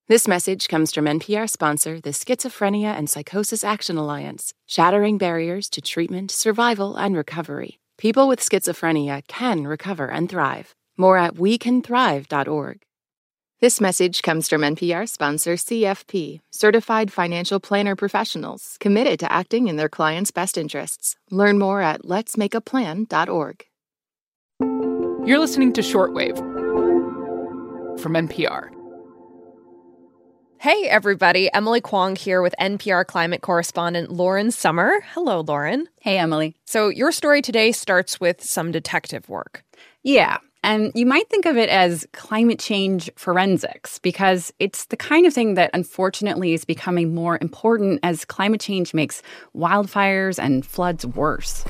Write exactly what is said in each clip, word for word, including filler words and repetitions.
This message comes from N P R sponsor, the Schizophrenia and Psychosis Action Alliance, shattering barriers to treatment, survival, and recovery. People with schizophrenia can recover and thrive. More at we can thrive dot org. This message comes from N P R sponsor C F P, Certified Financial Planner Professionals, committed to acting in their clients' best interests. Learn more at lets make a plan dot org. You're listening to Shortwave from N P R. Hey, everybody. Emily Kwong here with N P R climate correspondent Lauren Sommer. Hello, Lauren. Hey, Emily. So your story today starts with some detective work. Yeah, and you might think of it as climate change forensics because it's the kind of thing that unfortunately is becoming more important as climate change makes wildfires and floods worse.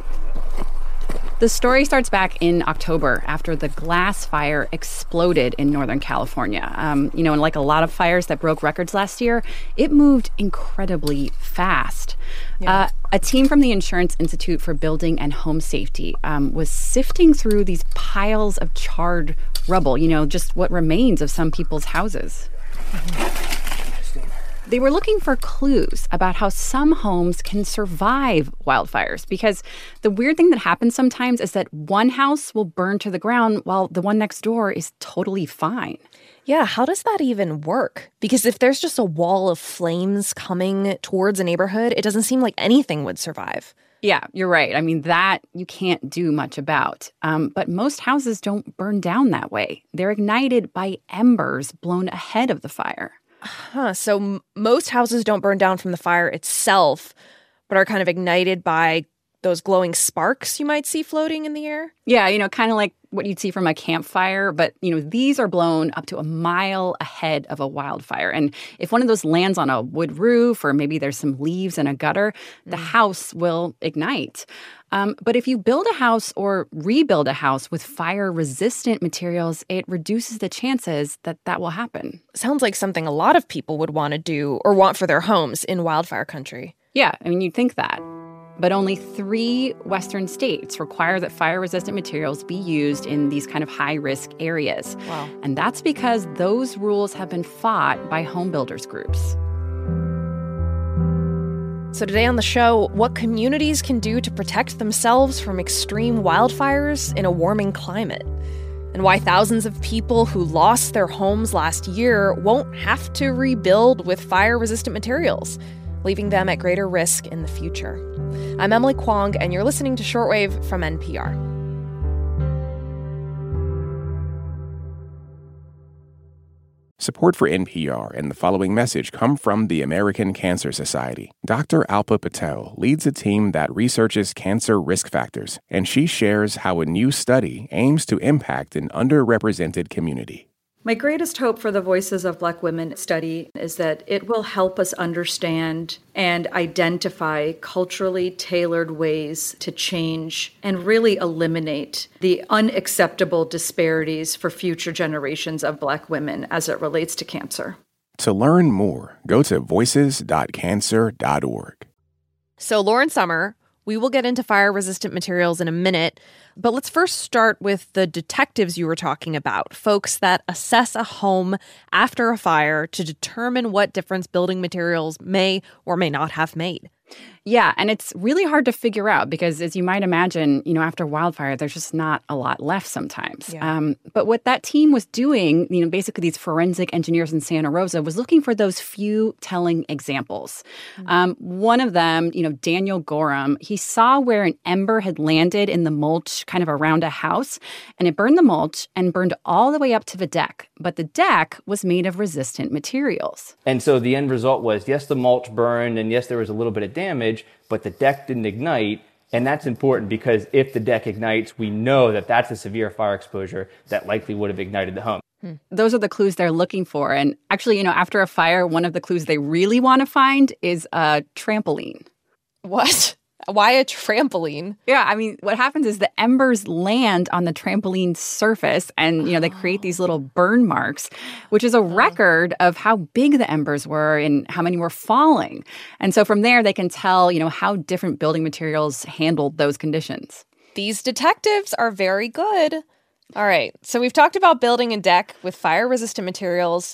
The story starts back in October after the glass fire exploded in Northern California. Um, you know, and like a lot of fires that broke records last year, it moved incredibly fast. Yeah. Uh, a team from the Insurance Institute for Building and Home Safety um, was sifting through these piles of charred rubble, you know, just what remains of some people's houses. Mm-hmm. They were looking for clues about how some homes can survive wildfires because the weird thing that happens sometimes is that one house will burn to the ground while the one next door is totally fine. Yeah, how does that even work? Because if there's just a wall of flames coming towards a neighborhood, it doesn't seem like anything would survive. Yeah, you're right. I mean, that you can't do much about. Um, but most houses don't burn down that way. They're ignited by embers blown ahead of the fire. Huh. So m- most houses don't burn down from the fire itself, but are kind of ignited by those glowing sparks you might see floating in the air? Yeah, you know, kind of like what you'd see from a campfire. But, you know, these are blown up to a mile ahead of a wildfire. And if one of those lands on a wood roof or maybe there's some leaves in a gutter, mm. the house will ignite. Um, but if you build a house or rebuild a house with fire-resistant materials, it reduces the chances that that will happen. Sounds like something a lot of people would want to do or want for their homes in wildfire country. Yeah, I mean, you'd think that. But only three Western states require that fire-resistant materials be used in these kind of high-risk areas. Wow. And that's because those rules have been fought by home builders groups. So today on the show, what communities can do to protect themselves from extreme wildfires in a warming climate, and why thousands of people who lost their homes last year won't have to rebuild with fire-resistant materials, leaving them at greater risk in the future. I'm Emily Kwong, and you're listening to Shortwave from N P R. Support for N P R and the following message come from the American Cancer Society. Doctor Alpa Patel leads a team that researches cancer risk factors, and she shares how a new study aims to impact an underrepresented community. My greatest hope for the Voices of Black Women study is that it will help us understand and identify culturally tailored ways to change and really eliminate the unacceptable disparities for future generations of Black women as it relates to cancer. To learn more, go to voices dot cancer dot org. So, Lauren Sommer, we will get into fire-resistant materials in a minute, but let's first start with the detectives you were talking about, folks that assess a home after a fire to determine what difference building materials may or may not have made. Yeah, and it's really hard to figure out because, as you might imagine, you know, after wildfire, there's just not a lot left sometimes. Yeah. Um, but what that team was doing, you know, basically these forensic engineers in Santa Rosa, was looking for those few telling examples. Mm-hmm. Um, one of them, you know, Daniel Gorham, he saw where an ember had landed in the mulch kind of around a house, and it burned the mulch and burned all the way up to the deck. But the deck was made of resistant materials. And so the end result was, yes, the mulch burned, and yes, there was a little bit of damage, but the deck didn't ignite. And that's important because if the deck ignites, we know that that's a severe fire exposure that likely would have ignited the home. Hmm. Those are the clues they're looking for. And actually, you know, after a fire, one of the clues they really want to find is a trampoline. What? Why a trampoline? Yeah, I mean, what happens is the embers land on the trampoline surface and, you know, they create these little burn marks, which is a record of how big the embers were and how many were falling. And so from there, they can tell, you know, how different building materials handled those conditions. These detectives are very good. All right, so we've talked about building a deck with fire-resistant materials.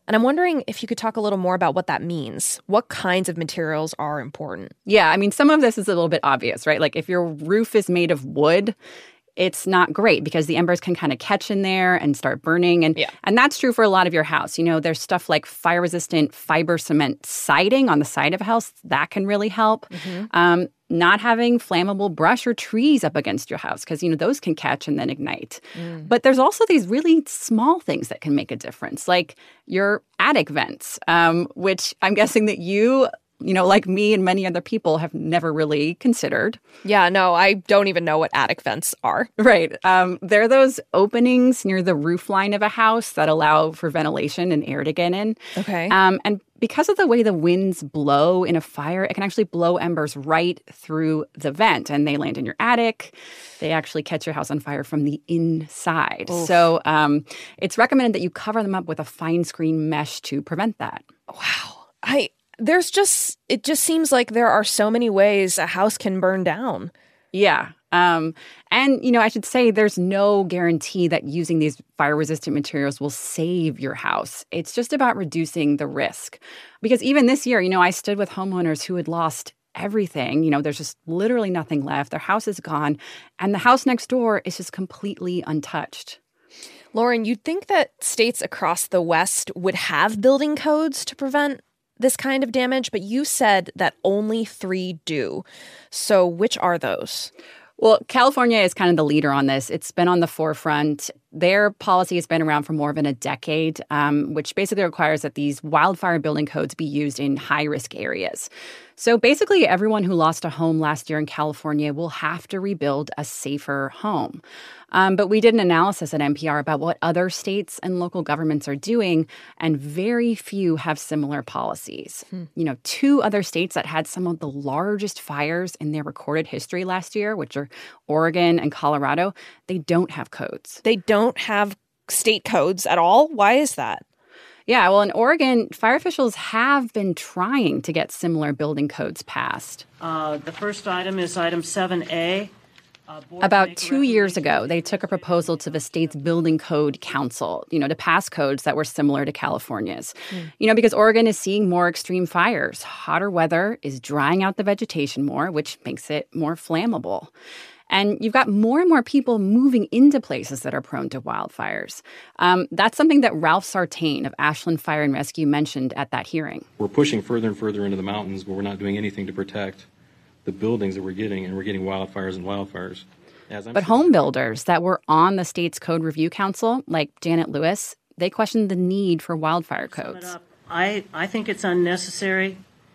And I'm wondering if you could talk a little more about what that means. What kinds of materials are important? Yeah, I mean, some of this is a little bit obvious, right? Like if your roof is made of wood, it's not great because the embers can kind of catch in there and start burning. And, yeah. and that's true for a lot of your house. You know, there's stuff like fire-resistant fiber cement siding on the side of a house. That can really help. Mm-hmm. Um, not having flammable brush or trees up against your house because, you know, those can catch and then ignite. Mm. But there's also these really small things that can make a difference, like your attic vents, um, which I'm guessing that you... you know, like me and many other people have never really considered. Yeah, no, I don't even know what attic vents are. Right. Um, they're those openings near the roof line of a house that allow for ventilation and air to get in. Okay. Um, and because of the way the winds blow in a fire, it can actually blow embers right through the vent, and they land in your attic. They actually catch your house on fire from the inside. Oof. So um, it's recommended that you cover them up with a fine screen mesh to prevent that. Wow. I... There's just, it just seems like there are so many ways a house can burn down. Yeah. Um, and, you know, I should say there's no guarantee that using these fire-resistant materials will save your house. It's just about reducing the risk. Because even this year, you know, I stood with homeowners who had lost everything. You know, there's just literally nothing left. Their house is gone. And the house next door is just completely untouched. Lauren, you'd think that states across the West would have building codes to prevent this kind of damage, but you said that only three do. So which are those? Well, California is kind of the leader on this. It's been on the forefront. Their policy has been around for more than a decade, um, which basically requires that these wildfire building codes be used in high-risk areas. So basically, everyone who lost a home last year in California will have to rebuild a safer home. Um, but we did an analysis at N P R about what other states and local governments are doing, and very few have similar policies. Hmm. You know, two other states that had some of the largest fires in their recorded history last year, which are Oregon and Colorado, they don't have codes. They don't have state codes at all? Why is that? Yeah, well, in Oregon, fire officials have been trying to get similar building codes passed. Uh, the first item is item seven A. Uh, About two years ago, they took a proposal to the state's Building Code Council, you know, to pass codes that were similar to California's. Mm. You know, because Oregon is seeing more extreme fires. Hotter weather is drying out the vegetation more, which makes it more flammable. And you've got more and more people moving into places that are prone to wildfires. Um, that's something that Ralph Sartain of Ashland Fire and Rescue mentioned at that hearing. We're pushing further and further into the mountains, but we're not doing anything to protect the buildings that we're getting, and we're getting wildfires and wildfires. As I'm but sure home builders that were on the state's Code Review Council, like Janet Lewis, they questioned the need for wildfire codes. I, I think it's unnecessary.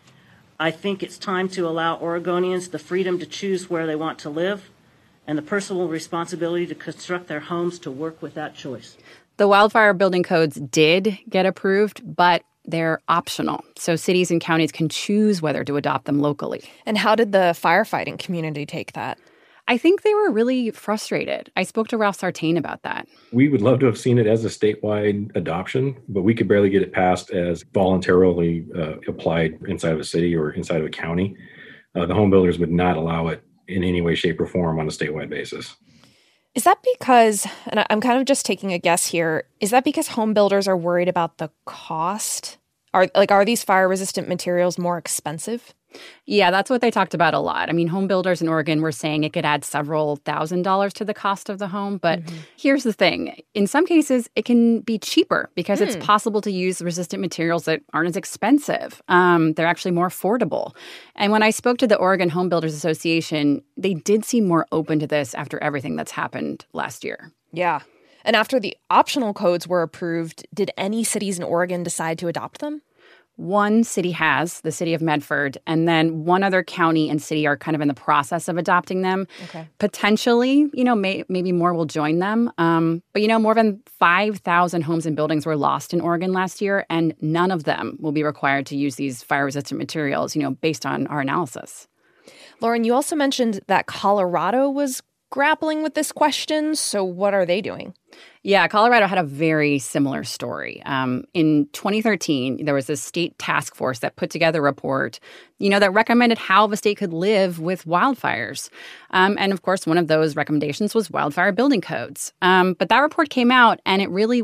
I think it's time to allow Oregonians the freedom to choose where they want to live and the personal responsibility to construct their homes to work with that choice. The wildfire building codes did get approved, but they're optional. So cities and counties can choose whether to adopt them locally. And how did the firefighting community take that? I think they were really frustrated. I spoke to Ralph Sartain about that. We would love to have seen it as a statewide adoption, but we could barely get it passed as voluntarily uh, applied inside of a city or inside of a county. Uh, the home builders would not allow it in any way, shape, or form on a statewide basis. Is that because, and I'm kind of just taking a guess here, is that because home builders are worried about the cost? Are like are these fire-resistant materials more expensive? Yeah, that's what they talked about a lot. I mean, home builders in Oregon were saying it could add several thousand dollars to the cost of the home. But mm-hmm. here's the thing. In some cases, it can be cheaper because mm. it's possible to use resistant materials that aren't as expensive. Um, they're actually more affordable. And when I spoke to the Oregon Home Builders Association, they did seem more open to this after everything that's happened last year. Yeah. And after the optional codes were approved, did any cities in Oregon decide to adopt them? One city has, the city of Medford, and then one other county and city are kind of in the process of adopting them. Okay. Potentially, you know, may, maybe more will join them. Um, but, you know, more than five thousand homes and buildings were lost in Oregon last year, and none of them will be required to use these fire-resistant materials, you know, based on our analysis. Lauren, you also mentioned that Colorado was grappling with this question. So what are they doing? Yeah, Colorado had a very similar story. Um, in twenty thirteen, there was a state task force that put together a report, you know, that recommended how the state could live with wildfires. Um, and of course, one of those recommendations was wildfire building codes. Um, but that report came out and it really went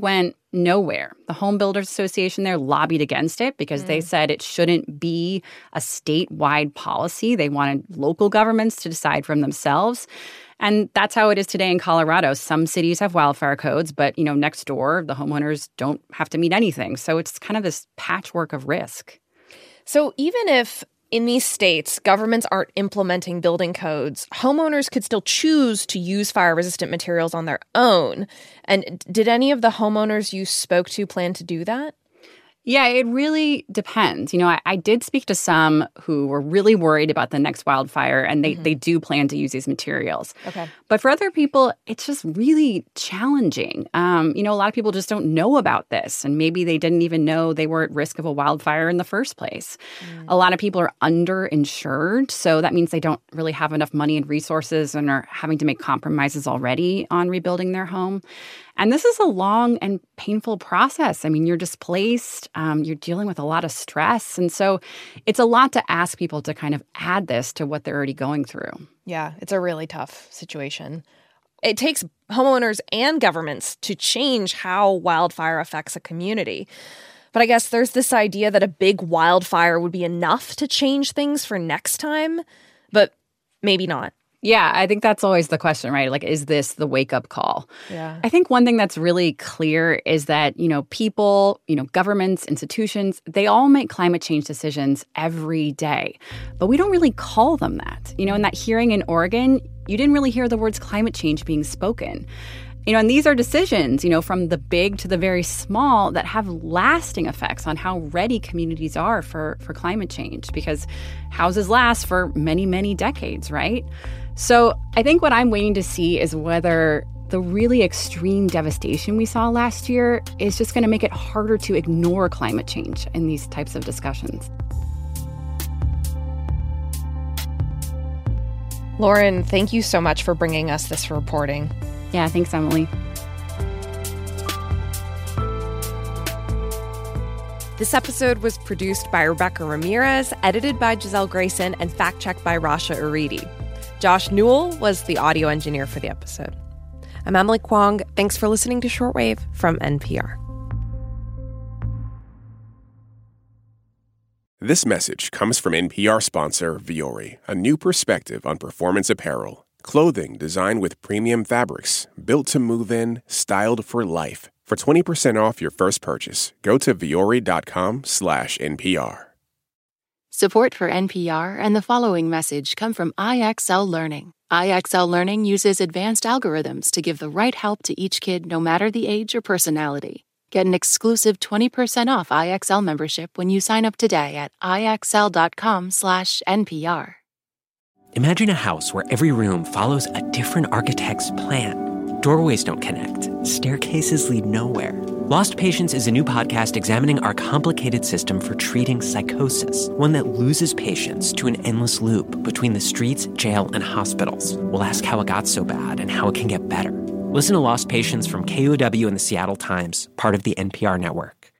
nowhere. The Home Builders Association there lobbied against it because mm. they said it shouldn't be a statewide policy. They wanted local governments to decide for themselves. And that's how it is today in Colorado. Some cities have wildfire codes, but, you know, next door, the homeowners don't have to meet anything. So it's kind of this patchwork of risk. So even if in these states, governments aren't implementing building codes, homeowners could still choose to use fire-resistant materials on their own. And did any of the homeowners you spoke to plan to do that? Yeah, it really depends. You know, I, I did speak to some who were really worried about the next wildfire, and they, mm-hmm. they do plan to use these materials. Okay. But for other people, it's just really challenging. Um, you know, a lot of people just don't know about this, and maybe they didn't even know they were at risk of a wildfire in the first place. Mm. A lot of people are underinsured, so that means they don't really have enough money and resources and are having to make compromises already on rebuilding their home. And this is a long and painful process. I mean, you're displaced, um, you're dealing with a lot of stress. And so it's a lot to ask people to kind of add this to what they're already going through. Yeah, it's a really tough situation. It takes homeowners and governments to change how wildfire affects a community. But I guess there's this idea that a big wildfire would be enough to change things for next time, but maybe not. Yeah, I think that's always the question, right? Like, is this the wake-up call? Yeah. I think one thing that's really clear is that, you know, people, you know, governments, institutions, they all make climate change decisions every day. But we don't really call them that. You know, in that hearing in Oregon, you didn't really hear the words climate change being spoken. You know, and these are decisions, you know, from the big to the very small that have lasting effects on how ready communities are for, for climate change, because houses last for many, many decades, right? So I think what I'm waiting to see is whether the really extreme devastation we saw last year is just going to make it harder to ignore climate change in these types of discussions. Lauren, thank you so much for bringing us this reporting. Yeah, thanks, Emily. This episode was produced by Rebecca Ramirez, edited by Giselle Grayson, and fact-checked by Rasha Uridi. Josh Newell was the audio engineer for the episode. I'm Emily Kwong. Thanks for listening to Shortwave from N P R. This message comes from N P R sponsor Vuori, a new perspective on performance apparel. Clothing designed with premium fabrics, built to move in, styled for life. For twenty percent off your first purchase, go to vuori.com slash NPR. Support for N P R and the following message come from I X L Learning. I X L Learning uses advanced algorithms to give the right help to each kid no matter the age or personality. Get an exclusive twenty percent off I X L membership when you sign up today at ixl.com slash NPR. Imagine a house where every room follows a different architect's plan. Doorways don't connect. Staircases lead nowhere. Lost Patients is a new podcast examining our complicated system for treating psychosis, one that loses patients to an endless loop between the streets, jail, and hospitals. We'll ask how it got so bad and how it can get better. Listen to Lost Patients from K O W and the Seattle Times, part of the N P R network.